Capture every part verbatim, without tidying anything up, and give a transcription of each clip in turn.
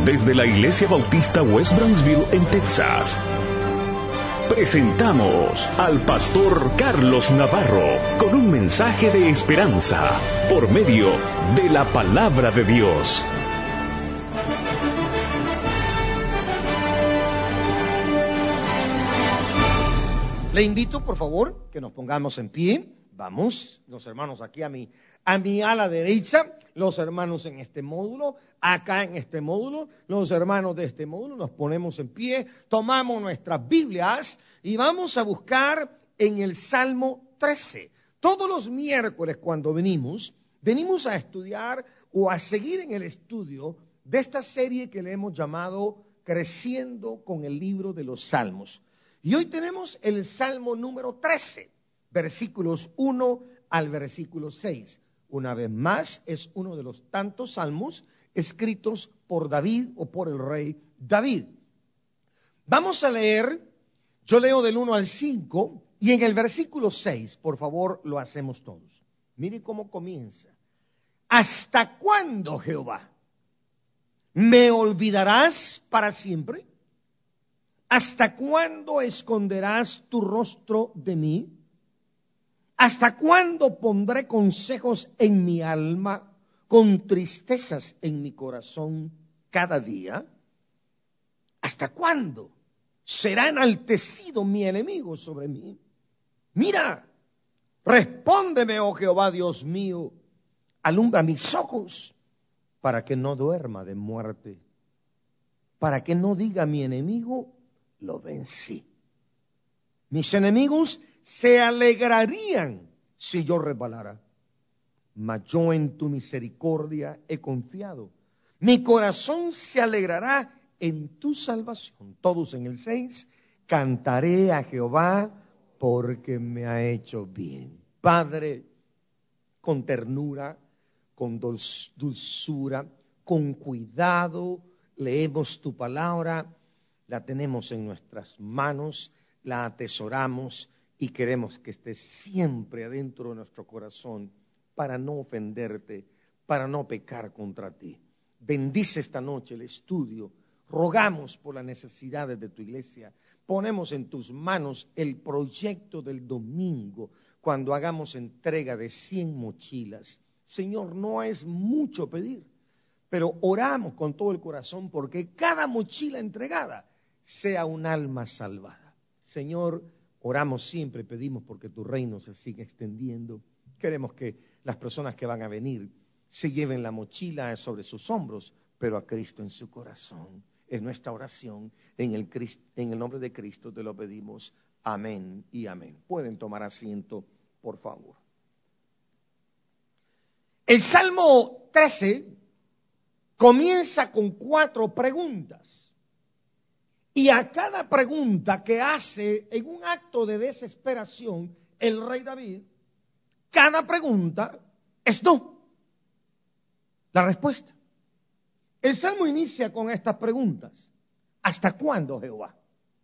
Desde la Iglesia Bautista West Brownsville en Texas, presentamos al pastor Carlos Navarro con un mensaje de esperanza por medio de la palabra de Dios. Le invito, por favor, que nos pongamos en pie. Vamos, los hermanos aquí a mi, a mi ala derecha, los hermanos en este módulo, acá en este módulo, los hermanos de este módulo, nos ponemos en pie, tomamos nuestras Biblias y vamos a buscar en el Salmo trece. Todos los miércoles cuando venimos, venimos a estudiar o a seguir en el estudio de esta serie que le hemos llamado Creciendo con el Libro de los Salmos. Y hoy tenemos el Salmo número trece, versículos uno al versículo seis. Una vez más, es uno de los tantos salmos escritos por David o por el rey David. Vamos a leer, yo leo del uno al cinco, y en el versículo seis, por favor, lo hacemos todos. Mire cómo comienza. ¿Hasta cuándo, Jehová? ¿Me olvidarás para siempre? ¿Hasta cuándo esconderás tu rostro de mí? ¿Hasta cuándo pondré consejos en mi alma, con tristezas en mi corazón cada día? ¿Hasta cuándo será enaltecido mi enemigo sobre mí? Mira, respóndeme, oh Jehová Dios mío, alumbra mis ojos para que no duerma de muerte, para que no diga mi enemigo, lo vencí. Mis enemigos se alegrarían si yo resbalara, mas yo en tu misericordia he confiado. Mi corazón se alegrará en tu salvación. Todos en el seis, cantaré a Jehová porque me ha hecho bien. Padre, con ternura, con dulzura, con cuidado, leemos tu palabra. La tenemos en nuestras manos, la atesoramos y queremos que esté siempre adentro de nuestro corazón para no ofenderte, para no pecar contra ti. Bendice esta noche el estudio, rogamos por las necesidades de tu iglesia, ponemos en tus manos el proyecto del domingo cuando hagamos entrega de cien mochilas. Señor, no es mucho pedir, pero oramos con todo el corazón porque cada mochila entregada sea un alma salvada. Señor, oramos siempre, pedimos porque tu reino se siga extendiendo. Queremos que las personas que van a venir se lleven la mochila sobre sus hombros, pero a Cristo en su corazón. Es nuestra oración, en el, en el nombre de Cristo te lo pedimos. Amén y amén. Pueden tomar asiento, por favor. El Salmo trece comienza con cuatro preguntas. Y a cada pregunta que hace en un acto de desesperación el rey David, cada pregunta es no. La respuesta. El Salmo inicia con estas preguntas. ¿Hasta cuándo, Jehová?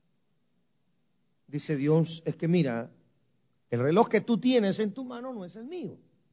Dice Dios, es que mira, el reloj que tú tienes en tu mano no es el mío.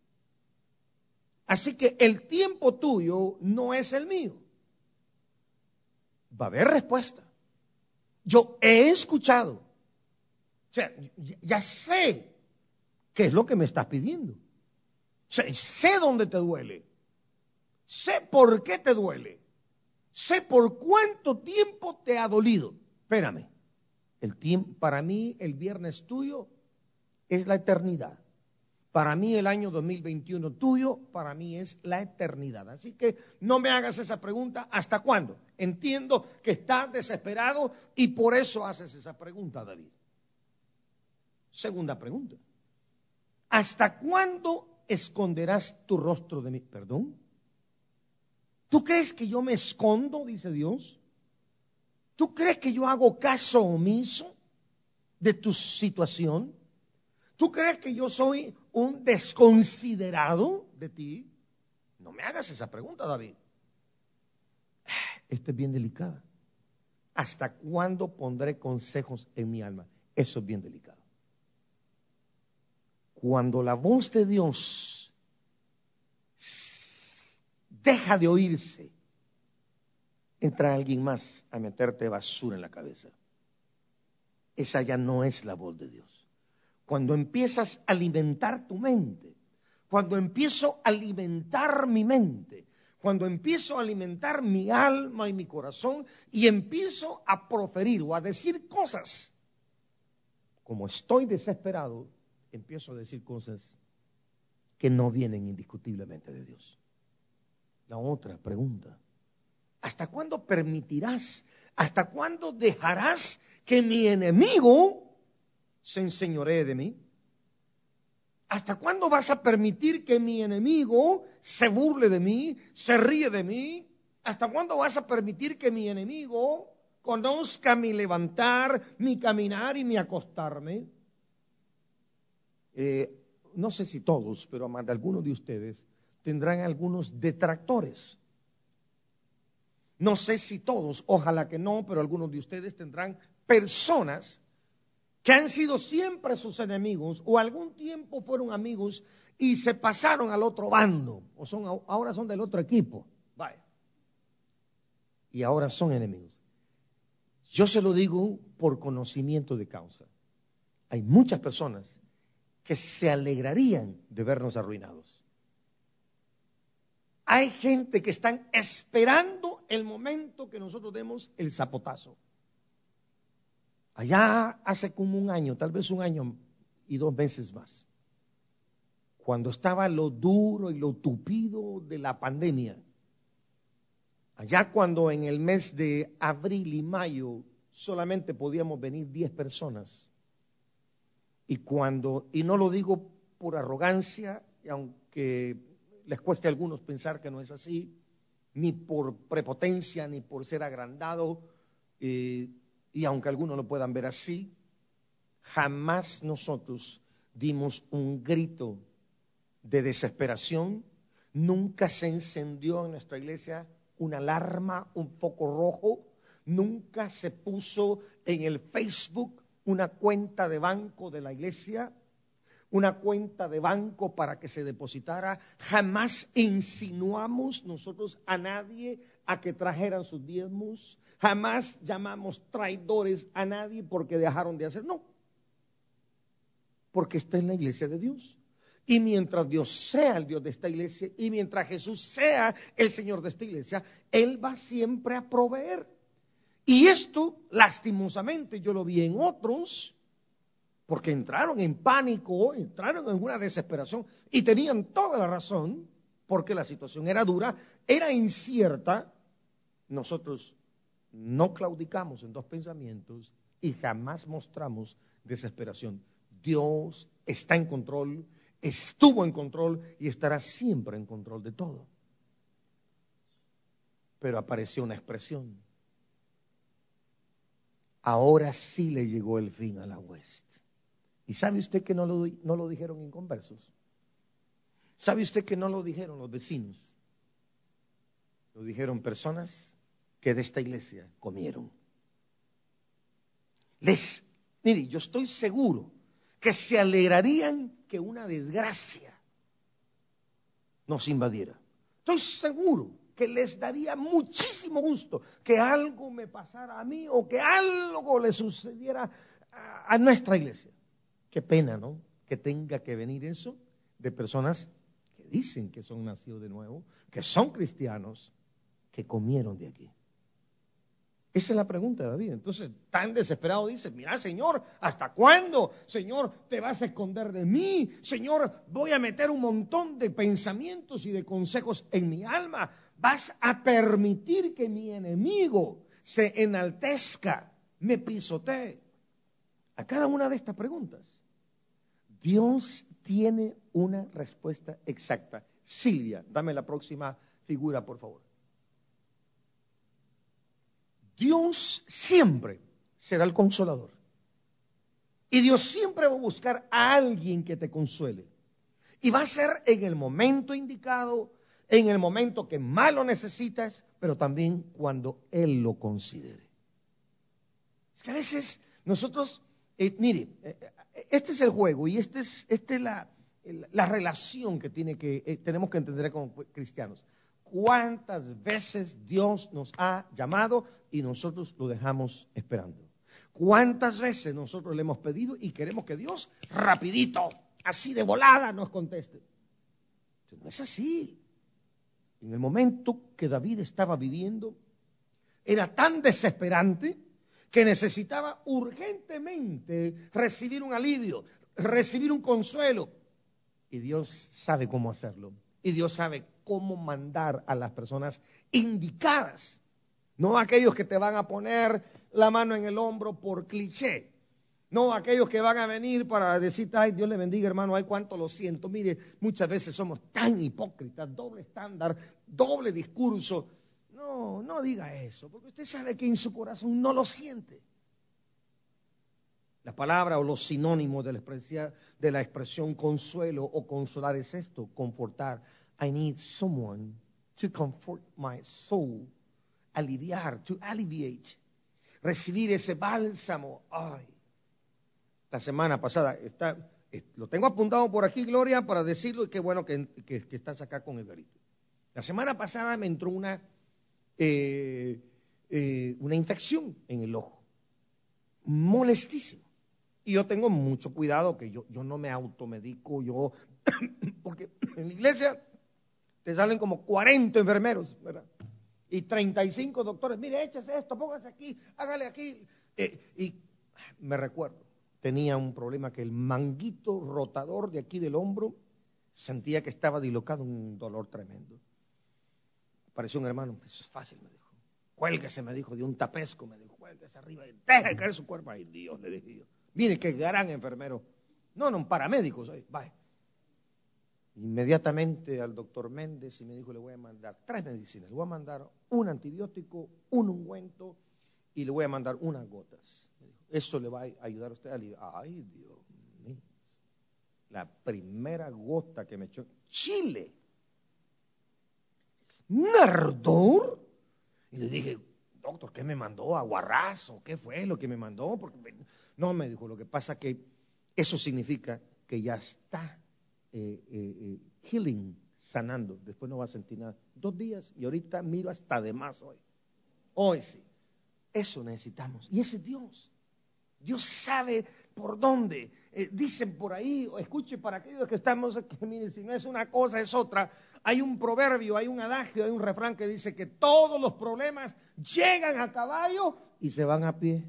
Así que el tiempo tuyo no es el mío. Va a haber respuesta. Yo he escuchado, o sea, ya sé qué es lo que me estás pidiendo. O sea, sé dónde te duele, sé por qué te duele, sé por cuánto tiempo te ha dolido. Espérame, el tiempo, para mí el viernes tuyo es la eternidad. Para mí el año dos mil veintiuno tuyo, para mí es la eternidad. Así que no me hagas esa pregunta, ¿hasta cuándo? Entiendo que estás desesperado y por eso haces esa pregunta, David. Segunda pregunta. ¿Hasta cuándo esconderás tu rostro de mí? ¿Perdón? ¿Tú crees que yo me escondo, dice Dios? ¿Tú crees que yo hago caso omiso de tu situación? ¿Tú crees que yo soy un desconsiderado de ti? No me hagas esa pregunta, David. Esta es bien delicada. ¿Hasta cuándo pondré consejos en mi alma? Eso es bien delicado. Cuando la voz de Dios deja de oírse, entra alguien más a meterte basura en la cabeza. Esa ya no es la voz de Dios. Cuando empiezas a alimentar tu mente, cuando empiezo a alimentar mi mente, cuando empiezo a alimentar mi alma y mi corazón y empiezo a proferir o a decir cosas, como estoy desesperado, empiezo a decir cosas que no vienen indiscutiblemente de Dios. La otra pregunta, ¿hasta cuándo permitirás, hasta cuándo dejarás que mi enemigo se enseñoree de mí? ¿Hasta cuándo vas a permitir que mi enemigo se burle de mí, se ríe de mí? ¿Hasta cuándo vas a permitir que mi enemigo conozca mi levantar, mi caminar y mi acostarme? Eh, no sé si todos, pero más de algunos de ustedes tendrán algunos detractores. No sé si todos, ojalá que no, pero algunos de ustedes tendrán personas que han sido siempre sus enemigos o algún tiempo fueron amigos y se pasaron al otro bando o son ahora son del otro equipo. Vaya. Y ahora son enemigos. Yo se lo digo por conocimiento de causa. Hay muchas personas que se alegrarían de vernos arruinados. Hay gente que están esperando el momento que nosotros demos el zapotazo. Allá hace como un año, tal vez un año y dos meses más, cuando estaba lo duro y lo tupido de la pandemia, allá cuando en el mes de abril y mayo solamente podíamos venir diez personas, y cuando, y no lo digo por arrogancia, y aunque les cueste a algunos pensar que no es así, ni por prepotencia, ni por ser agrandado, eh, y aunque algunos lo puedan ver así, jamás nosotros dimos un grito de desesperación, nunca se encendió en nuestra iglesia una alarma, un foco rojo, nunca se puso en el Facebook una cuenta de banco de la iglesia, una cuenta de banco para que se depositara, jamás insinuamos nosotros a nadie a que trajeran sus diezmos, jamás llamamos traidores a nadie porque dejaron de hacer, no, porque está en la iglesia de Dios. Y mientras Dios sea el Dios de esta iglesia y mientras Jesús sea el Señor de esta iglesia, Él va siempre a proveer. Y esto, lastimosamente, yo lo vi en otros, porque entraron en pánico, entraron en una desesperación y tenían toda la razón, porque la situación era dura, era incierta. Nosotros no claudicamos en dos pensamientos y jamás mostramos desesperación. Dios está en control, estuvo en control y estará siempre en control de todo. Pero apareció una expresión. Ahora sí le llegó el fin a la hueste. ¿Y sabe usted que no lo, no lo dijeron inconversos? ¿Sabe usted que no lo dijeron los vecinos? Lo dijeron personas que de esta iglesia comieron. Les, mire, yo estoy seguro que se alegrarían que una desgracia nos invadiera. Estoy seguro que les daría muchísimo gusto que algo me pasara a mí o que algo le sucediera a, a nuestra iglesia. Qué pena, ¿no? Que tenga que venir eso de personas que dicen que son nacidos de nuevo, que son cristianos, que comieron de aquí. Esa es la pregunta de David. Entonces, tan desesperado dice, mira, Señor, ¿hasta cuándo? Señor, ¿te vas a esconder de mí? Señor, voy a meter un montón de pensamientos y de consejos en mi alma. ¿Vas a permitir que mi enemigo se enaltezca, me pisotee? A cada una de estas preguntas, Dios tiene una respuesta exacta. Silvia, dame la próxima figura, por favor. Dios siempre será el consolador. Y Dios siempre va a buscar a alguien que te consuele. Y va a ser en el momento indicado, en el momento que más lo necesitas, pero también cuando Él lo considere. Es que a veces nosotros, eh, mire, eh, este es el juego y esta es, este es la, la relación que, tiene que eh, tenemos que entender como cristianos. ¿Cuántas veces Dios nos ha llamado y nosotros lo dejamos esperando? ¿Cuántas veces nosotros le hemos pedido y queremos que Dios rapidito, así de volada, nos conteste? No es así. En el momento que David estaba viviendo, era tan desesperante que necesitaba urgentemente recibir un alivio, recibir un consuelo. Y Dios sabe cómo hacerlo. Y Dios sabe cómo mandar a las personas indicadas. No aquellos que te van a poner la mano en el hombro por cliché. No aquellos que van a venir para decirte, ay, Dios le bendiga, hermano, ay, cuánto lo siento. Mire, muchas veces somos tan hipócritas, doble estándar, doble discurso. No, no diga eso, porque usted sabe que en su corazón no lo siente. La palabra o los sinónimos de la expresión, de la expresión consuelo o consolar es esto, confortar. I need someone to comfort my soul. Aliviar, to alleviate. Recibir ese bálsamo. Ay. La semana pasada, está, lo tengo apuntado por aquí, Gloria, para decirlo, y qué bueno que, que, que estás acá con Edgarito. La semana pasada me entró una, eh, eh, una infección en el ojo. Molestísimo. Y yo tengo mucho cuidado que yo, yo no me automedico, yo, porque en la iglesia te salen como cuarenta enfermeros, ¿verdad? Y treinta y cinco doctores, mire, échese esto, póngase aquí, hágale aquí. Eh, y me recuerdo, tenía un problema que el manguito rotador de aquí del hombro sentía que estaba dislocado, un dolor tremendo. Apareció un hermano, eso es fácil, me dijo. Cuélguese, me dijo, de un tapesco, me dijo, cuélguese arriba, deje caer su cuerpo. Ay, Dios, le dije yo. Mire, qué gran enfermero. No, no, un paramédico soy, vaya. Inmediatamente al doctor Méndez y me dijo, le voy a mandar tres medicinas. Le voy a mandar un antibiótico, un ungüento y le voy a mandar unas gotas. Me dijo, eso le va a ayudar a usted a aliviar. Ay, Dios mío. La primera gota que me echó, Chile. Un ardor. Y le dije, doctor, ¿qué me mandó? ¿Aguarrazo? ¿Qué fue lo que me mandó? Porque me... No, me dijo, lo que pasa que eso significa que ya está eh, eh, eh, healing, sanando. Después no va a sentir nada. Dos días y ahorita miro hasta de más hoy. Hoy sí. Eso necesitamos. Y ese Dios. Dios sabe por dónde. Eh, dicen por ahí, o escuche para aquellos que estamos aquí, miren, si no es una cosa, es otra. Hay un proverbio, hay un adagio, hay un refrán que dice que todos los problemas llegan a caballo y se van a pie.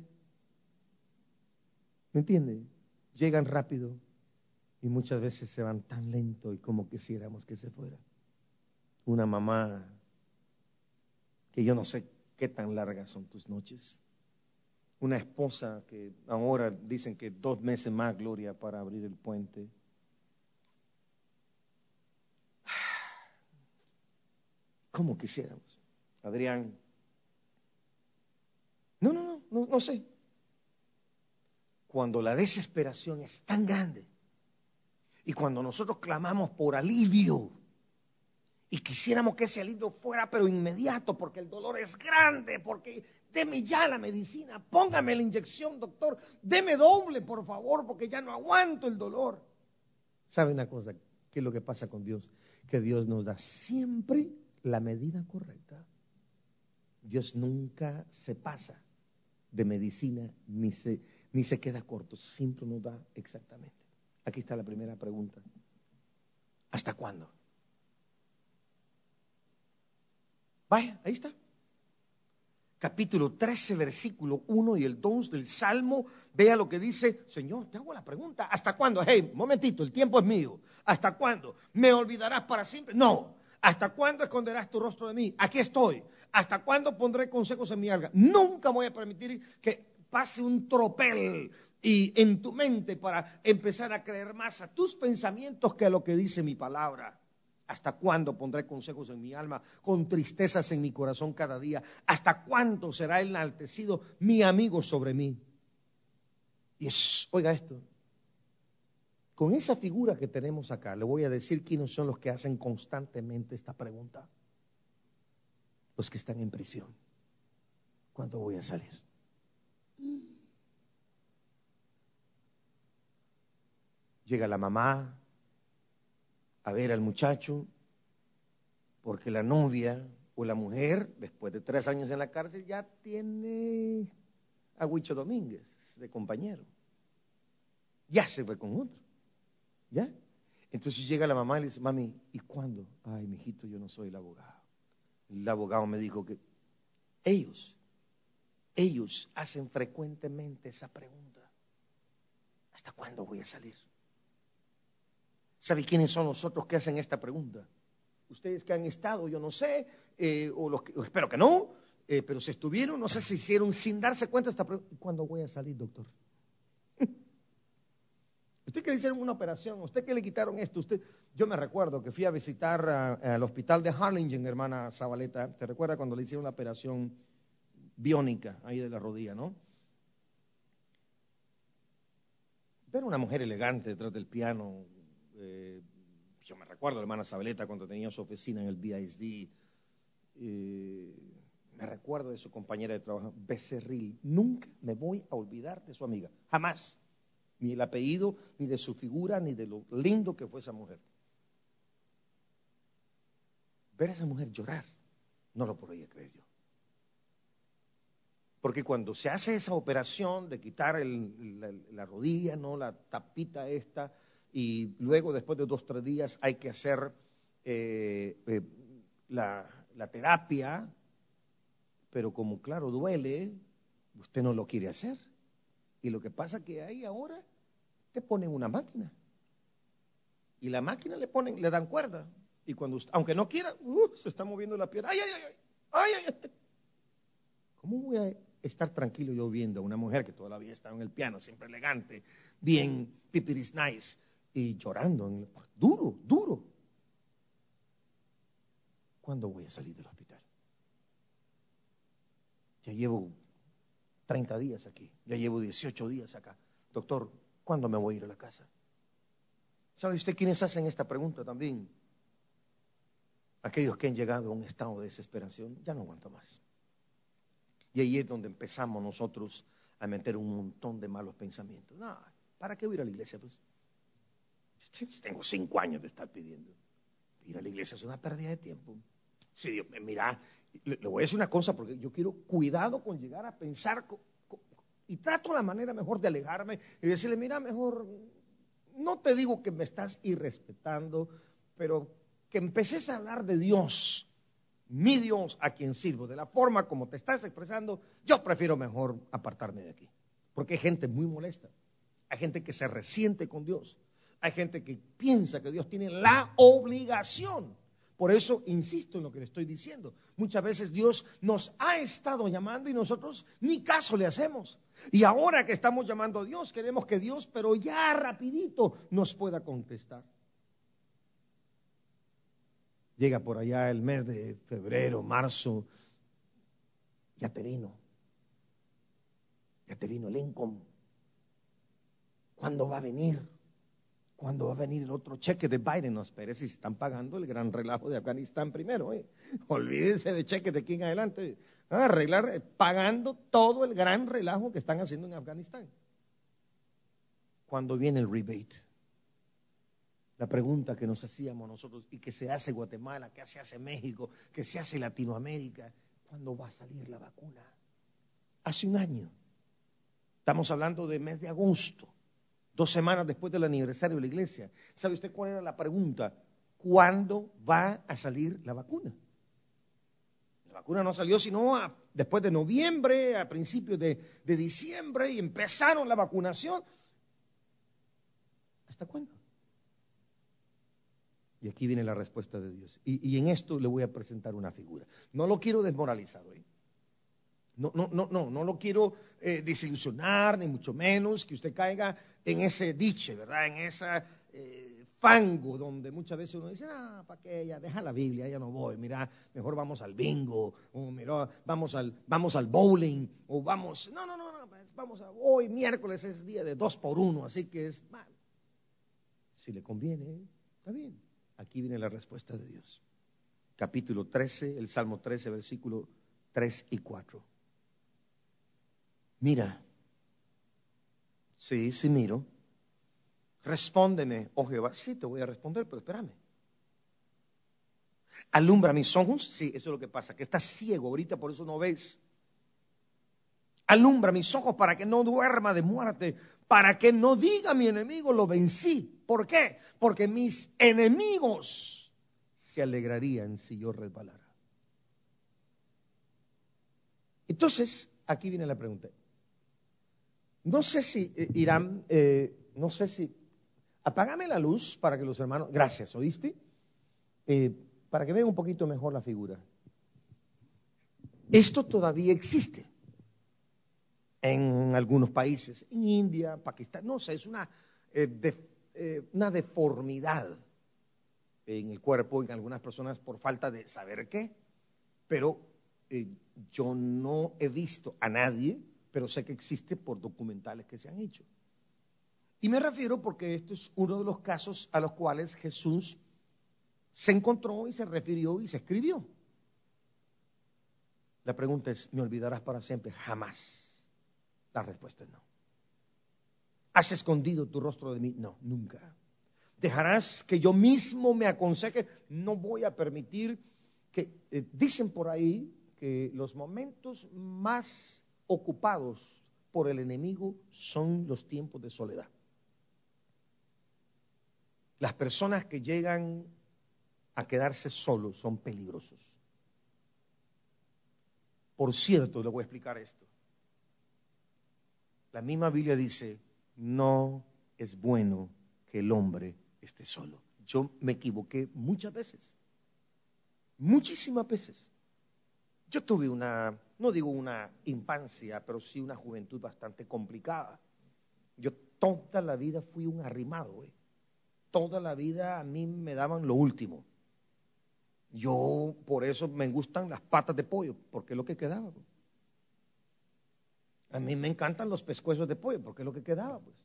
¿Me entiende? Llegan rápido y muchas veces se van tan lento y como quisiéramos que se fuera. Una mamá que yo no sé qué tan largas son tus noches. Una esposa que ahora dicen que dos meses más, Gloria, para abrir el puente. ¿Cómo quisiéramos? Adrián. No, no, no, no, no sé. Cuando la desesperación es tan grande y cuando nosotros clamamos por alivio y quisiéramos que ese alivio fuera pero inmediato porque el dolor es grande, porque deme ya la medicina, póngame la inyección, doctor, deme doble por favor porque ya no aguanto el dolor. ¿Sabe una cosa? ¿Qué es lo que pasa con Dios? Que Dios nos da siempre la medida correcta. Dios nunca se pasa de medicina ni se, ni se queda corto, siempre nos da exactamente. Aquí está la primera pregunta. ¿Hasta cuándo? Vaya, ahí está. Capítulo trece, versículo uno y el dos del Salmo. Vea lo que dice, Señor, te hago la pregunta, ¿hasta cuándo? Hey, momentito, el tiempo es mío. ¿Hasta cuándo? ¿Me olvidarás para siempre? No. ¿Hasta cuándo esconderás tu rostro de mí? Aquí estoy. ¿Hasta cuándo pondré consejos en mi alga? Nunca voy a permitir que pase un tropel y en tu mente para empezar a creer más a tus pensamientos que a lo que dice mi palabra. ¿Hasta cuándo pondré consejos en mi alma, con tristezas en mi corazón cada día? ¿Hasta cuándo será enaltecido mi amigo sobre mí? Y es, oiga esto, con esa figura que tenemos acá, le voy a decir quiénes son los que hacen constantemente esta pregunta. Los que están en prisión. ¿Cuándo voy a salir? Llega la mamá a ver al muchacho Porque la novia o la mujer, después de tres años en la cárcel, ya tiene a Huicho Domínguez de compañero. Ya se fue con otro. ¿Ya? Entonces llega la mamá y le dice, mami, ¿y cuándo? Ay, mijito, yo no soy el abogado. El abogado me dijo que ellos, ellos hacen frecuentemente esa pregunta. ¿Hasta cuándo voy a salir? ¿Sabe quiénes son los otros que hacen esta pregunta? Ustedes que han estado, yo no sé, eh, o, los que, o espero que no, eh, pero si estuvieron, no sé si hicieron sin darse cuenta esta pregunta. ¿Y cuándo voy a salir, doctor? Usted que le hicieron una operación, usted que le quitaron esto, usted, yo me recuerdo que fui a visitar uh, al hospital de Harlingen, hermana Zabaleta, ¿te recuerda cuando le hicieron la operación biónica ahí de la rodilla, no? Ver una mujer elegante detrás del piano, eh, yo me recuerdo a la hermana Zabaleta cuando tenía su oficina en el B I S D, eh, me recuerdo de su compañera de trabajo, Becerril, nunca me voy a olvidar de su amiga, jamás. Ni el apellido, ni de su figura, ni de lo lindo que fue esa mujer. Ver a esa mujer llorar, no lo podía creer yo. Porque cuando se hace esa operación de quitar el, la, la rodilla, no la tapita esta, y luego después de dos, tres días hay que hacer eh, eh, la, la terapia, pero como claro duele, usted no lo quiere hacer. Y lo que pasa que ahí ahora te ponen una máquina. Y la máquina le ponen, le dan cuerda. Y cuando usted, aunque no quiera, uh, se está moviendo la pierna. ¡Ay, ay, ay! ¡Ay, ay, ay! ¿Cómo voy a estar tranquilo yo viendo a una mujer que toda la vida está en el piano, siempre elegante, bien pipiris nice, y llorando? En el, duro, duro. ¿Cuándo voy a salir del hospital? Ya llevo treinta días aquí, ya llevo dieciocho días acá. Doctor, ¿cuándo me voy a ir a la casa? ¿Sabe usted quiénes hacen esta pregunta también? Aquellos que han llegado a un estado de desesperación, ya no aguanto más. Y ahí es donde empezamos nosotros a meter un montón de malos pensamientos. No, ¿para qué voy a ir a la iglesia? Pues tengo cinco años de estar pidiendo. Ir a la iglesia es una pérdida de tiempo. Sí, Dios, mira, le, le voy a decir una cosa porque yo quiero cuidado con llegar a pensar con, con, y trato la manera mejor de alejarme y decirle, mira, mejor, no te digo que me estás irrespetando, pero que empeces a hablar de Dios, mi Dios a quien sirvo, de la forma como te estás expresando, yo prefiero mejor apartarme de aquí. Porque hay gente muy molesta, hay gente que se resiente con Dios, hay gente que piensa que Dios tiene la obligación. Por eso insisto en lo que le estoy diciendo. Muchas veces Dios nos ha estado llamando y nosotros ni caso le hacemos. Y ahora que estamos llamando a Dios, queremos que Dios, pero ya rapidito, nos pueda contestar. Llega por allá el mes de febrero, marzo, ya te vino, ya te vino Lincoln. ¿Cuándo va a venir? ¿Cuándo va a venir el otro cheque de Biden? No esperes, si están pagando el gran relajo de Afganistán primero. ¿eh? Olvídense de cheques de aquí en adelante. Van a arreglar eh, pagando todo el gran relajo que están haciendo en Afganistán. ¿Cuándo viene el rebate? La pregunta que nos hacíamos nosotros y que se hace Guatemala, que se hace México, que se hace Latinoamérica, ¿cuándo va a salir la vacuna? Hace un año. Estamos hablando de mes de agosto, dos semanas después del aniversario de la iglesia. ¿Sabe usted cuál era la pregunta? ¿Cuándo va a salir la vacuna? La vacuna no salió sino a, después de noviembre, a principios de, de diciembre, y empezaron la vacunación. ¿Hasta cuándo? Y aquí viene la respuesta de Dios. Y, y en esto le voy a presentar una figura. No lo quiero desmoralizar hoy. No, no, no, no, no lo quiero eh, desilusionar, ni mucho menos que usted caiga en ese diche, ¿verdad? En ese eh, fango donde muchas veces uno dice, ah, ¿para qué? Ya deja la Biblia, ya no voy. Mira, mejor vamos al bingo, o mira, vamos al, vamos al bowling, o vamos, no, no, no, no, vamos a, hoy miércoles es día de dos por uno, así que es, bueno, si le conviene, está bien. Aquí viene la respuesta de Dios. Capítulo trece, el Salmo trece, versículo tres y cuatro. Mira, sí, sí miro. Respóndeme, oh Jehová. Sí, te voy a responder, pero espérame. Alumbra mis ojos, sí, eso es lo que pasa, que estás ciego ahorita, por eso no ves. Alumbra mis ojos para que no duerma de muerte, para que no diga mi enemigo, lo vencí. ¿Por qué? Porque mis enemigos se alegrarían si yo resbalara. Entonces, aquí viene la pregunta. No sé si, eh, Irán, eh, no sé si, apágame la luz para que los hermanos, gracias, ¿oíste? Eh, para que vean un poquito mejor la figura. Esto todavía existe en algunos países, en India, Pakistán, no sé, es una, eh, de, eh, una deformidad en el cuerpo en algunas personas por falta de saber qué, pero eh, yo no he visto a nadie, pero sé que existe por documentales que se han hecho. Y me refiero porque esto es uno de los casos a los cuales Jesús se encontró y se refirió y se escribió. La pregunta es, ¿me olvidarás para siempre? Jamás. La respuesta es no. ¿Has escondido tu rostro de mí? No, nunca. ¿Dejarás que yo mismo me aconseje? No voy a permitir que, eh, dicen por ahí que los momentos más ocupados por el enemigo son los tiempos de soledad. Las personas que llegan a quedarse solos son peligrosos. Por cierto, le voy a explicar esto. La misma Biblia dice, no es bueno que el hombre esté solo. Yo me equivoqué muchas veces, muchísimas veces. Yo tuve una, no digo una infancia, pero sí una juventud bastante complicada. Yo toda la vida fui un arrimado, ¿eh? Toda la vida a mí me daban lo último. Yo por eso me gustan las patas de pollo, porque es lo que quedaba, pues. A mí me encantan los pescuezos de pollo, porque es lo que quedaba, pues.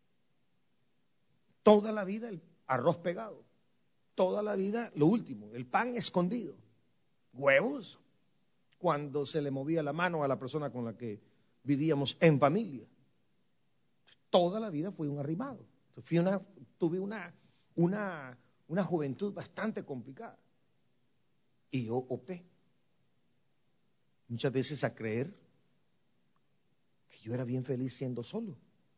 Toda la vida el arroz pegado, toda la vida lo último, el pan escondido, huevos, cuando se le movía la mano a la persona con la que vivíamos en familia. Toda la vida fui un arrimado. Fui una, tuve una, una, una juventud bastante complicada. Y yo opté muchas veces a creer que yo era bien feliz siendo solo.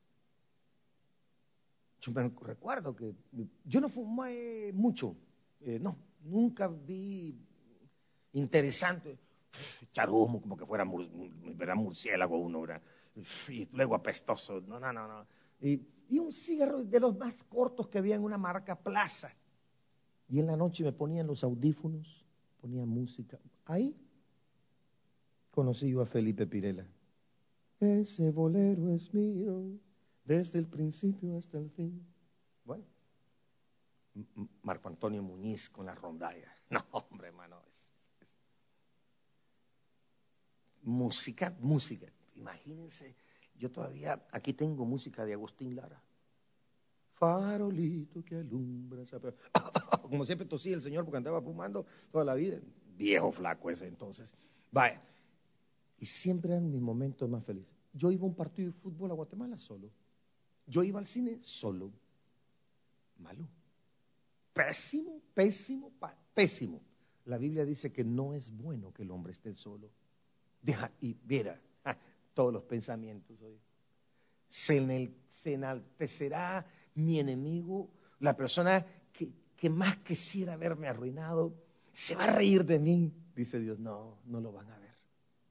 Yo me recuerdo que yo no fumé mucho, eh, no, nunca vi interesante echar humo como que fuera, mur, era murciélago uno, ¿verdad? Y luego apestoso, no, no, no, no. Y, y un cigarro de los más cortos que había en una marca Plaza. Y en la noche me ponían los audífonos, ponía música. Ahí conocí yo a Felipe Pirela. Ese bolero es mío, desde el principio hasta el fin. Bueno, Marco Antonio Muñiz con la rondalla. No, hombre, hermano. Es, es... Música, música. Imagínense, yo todavía, aquí tengo música de Agustín Lara. Farolito que alumbra. Como siempre tosía el señor porque andaba fumando toda la vida. Viejo flaco ese entonces. Vaya. Y siempre eran mis momentos más felices. Yo iba a un partido de fútbol a Guatemala solo. Yo iba al cine solo. Malo. Pésimo, pésimo, pésimo. La Biblia dice que no es bueno que el hombre esté solo. Deja, y viera, ja, todos los pensamientos hoy. Se, en el, se enaltecerá mi enemigo, la persona que, que más quisiera verme arruinado, se va a reír de mí. Dice Dios, no, no lo van a ver.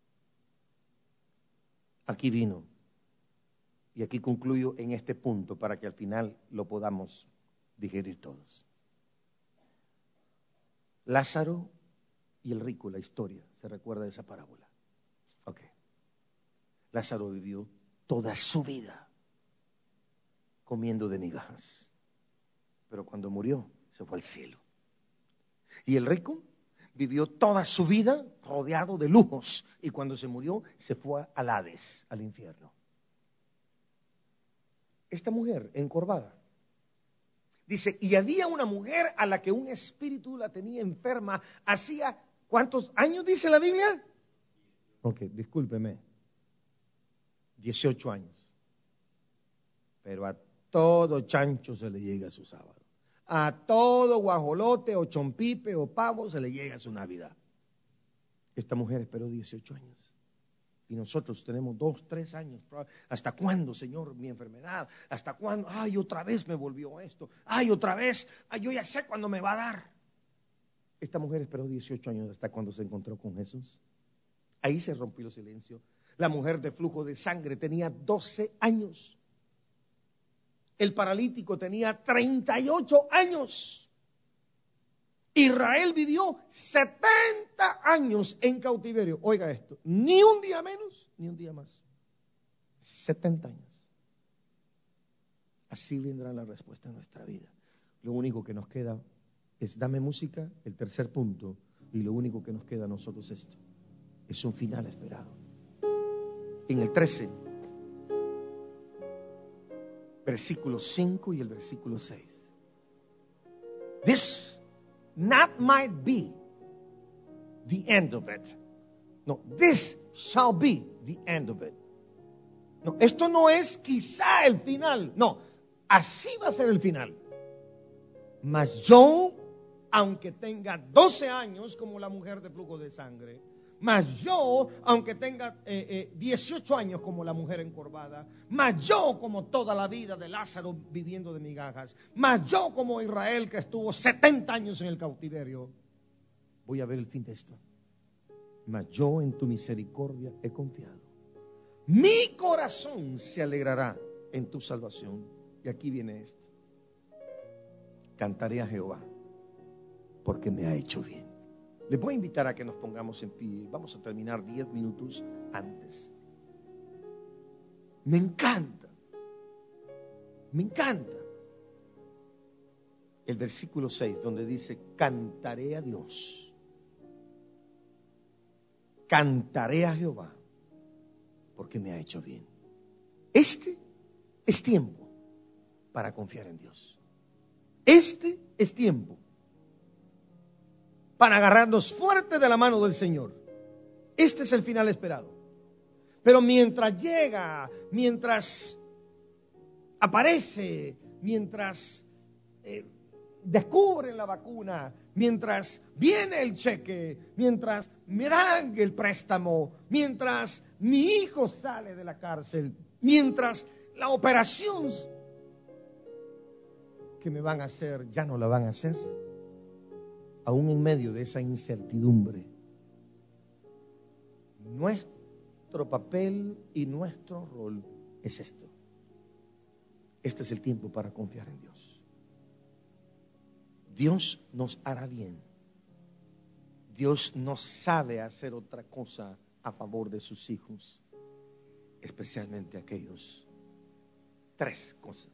Aquí vino, y aquí concluyo en este punto para que al final lo podamos digerir todos. Lázaro y el rico, la historia, ¿se recuerda de esa parábola? Ok. Lázaro vivió toda su vida comiendo de migajas, pero cuando murió se fue al cielo. Y el rico vivió toda su vida rodeado de lujos, y cuando se murió se fue al Hades, al infierno. Esta mujer encorvada, dice, y había una mujer a la que un espíritu la tenía enferma, hacía, ¿cuántos años dice la Biblia? Ok, discúlpeme, dieciocho años. Pero a todo chancho se le llega su sábado. A todo guajolote o chompipe o pavo se le llega su Navidad. Esta mujer esperó dieciocho años. Y nosotros tenemos dos, tres años. ¿Hasta cuándo, Señor, mi enfermedad? ¿Hasta cuándo? Ay, otra vez me volvió esto. Ay, otra vez. Ay, yo ya sé cuándo me va a dar. Esta mujer esperó dieciocho años hasta cuando se encontró con Jesús. Ahí se rompió el silencio. La mujer de flujo de sangre tenía doce años. El paralítico tenía treinta y ocho años. Israel vivió setenta años en cautiverio. Oiga esto, ni un día menos, ni un día más. setenta años. Así vendrá la respuesta en nuestra vida. Lo único que nos queda es, dame música, el tercer punto, y lo único que nos queda a nosotros es esto. Es un final esperado. En el trece, versículo cinco y el versículo seis. This not might be the end of it. No, this shall be the end of it. No, esto no es quizá el final. No, así va a ser el final. Mas yo, aunque tenga doce años como la mujer de flujo de sangre, mas yo, aunque tenga eh, eh, dieciocho años como la mujer encorvada, mas yo como toda la vida de Lázaro viviendo de migajas, mas yo como Israel que estuvo setenta años en el cautiverio, voy a ver el fin de esto. Mas yo en tu misericordia he confiado. Mi corazón se alegrará en tu salvación. Y aquí viene esto. Cantaré a Jehová porque me ha hecho bien. Les voy a invitar a que nos pongamos en pie. Vamos a terminar diez minutos antes. Me encanta. Me encanta. El versículo seis, donde dice, cantaré a Dios. Cantaré a Jehová, porque me ha hecho bien. Este es tiempo para confiar en Dios. Este es tiempo para agarrarnos fuerte de la mano del Señor. Este es el final esperado. Pero mientras llega, mientras aparece, mientras eh, descubren la vacuna, mientras viene el cheque, mientras me dan el préstamo, mientras mi hijo sale de la cárcel, mientras la operación que me van a hacer ya no la van a hacer, aún en medio de esa incertidumbre, nuestro papel y nuestro rol es esto. Este es el tiempo para confiar en Dios. Dios nos hará bien. Dios no sabe hacer otra cosa a favor de sus hijos, especialmente aquellos tres cosas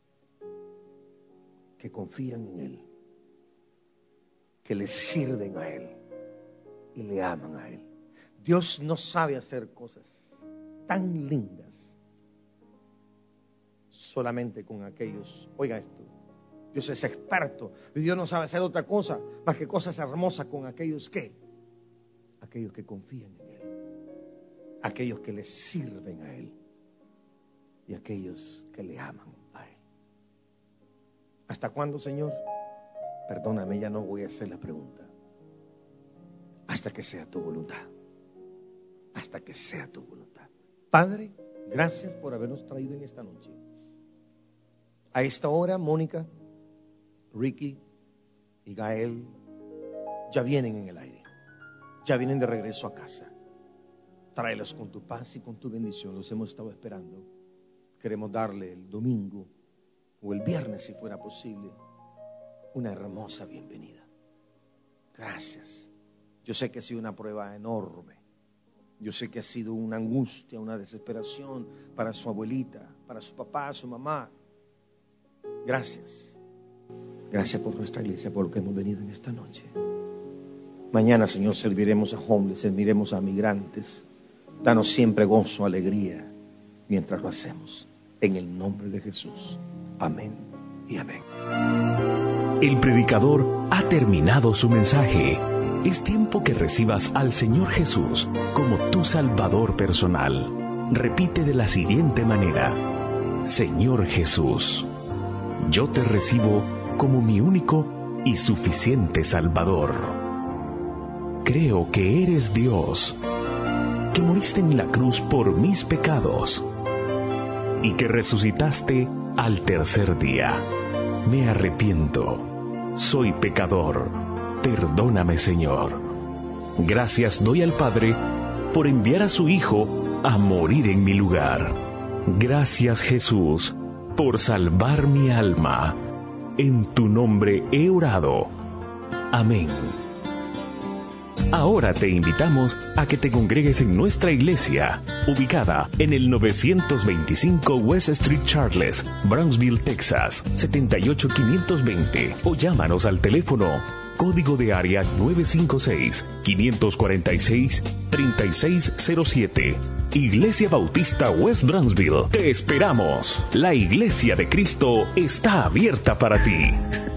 que confían en Él, que le sirven a Él y le aman a Él. Dios no sabe hacer cosas tan lindas solamente con aquellos. Oiga esto, Dios es experto y Dios no sabe hacer otra cosa más que cosas hermosas con aquellos que, aquellos que confían en Él, aquellos que le sirven a Él y aquellos que le aman a Él. ¿Hasta cuándo, Señor? Perdóname, ya no voy a hacer la pregunta. Hasta que sea tu voluntad. Hasta que sea tu voluntad. Padre, gracias por habernos traído en esta noche. A esta hora, Mónica, Ricky y Gael ya vienen en el aire. Ya vienen de regreso a casa. Tráelos con tu paz y con tu bendición. Los hemos estado esperando. Queremos darle el domingo o el viernes, si fuera posible, una hermosa bienvenida. Gracias. Yo sé que ha sido una prueba enorme. Yo sé que ha sido una angustia, una desesperación para su abuelita, para su papá, su mamá. Gracias. Gracias por nuestra iglesia, por lo que hemos venido en esta noche. Mañana, Señor, serviremos a homeless, serviremos a migrantes. Danos siempre gozo, alegría, mientras lo hacemos. En el nombre de Jesús. Amén y amén. El predicador ha terminado su mensaje. Es tiempo que recibas al Señor Jesús como tu Salvador personal. Repite de la siguiente manera: Señor Jesús, yo te recibo como mi único y suficiente Salvador. Creo que eres Dios, que moriste en la cruz por mis pecados y que resucitaste al tercer día. Me arrepiento. Soy pecador. Perdóname, Señor. Gracias doy al Padre por enviar a su Hijo a morir en mi lugar. Gracias, Jesús, por salvar mi alma. En tu nombre he orado. Amén. Ahora te invitamos a que te congregues en nuestra iglesia, ubicada en el novecientos veinticinco West Street Charles, Brownsville, Texas, setenta y ocho quinientos veinte, o llámanos al teléfono código de área nueve cinco seis, cinco cuatro seis, tres seis cero siete. Iglesia Bautista West Brownsville. Te esperamos. La Iglesia de Cristo está abierta para ti.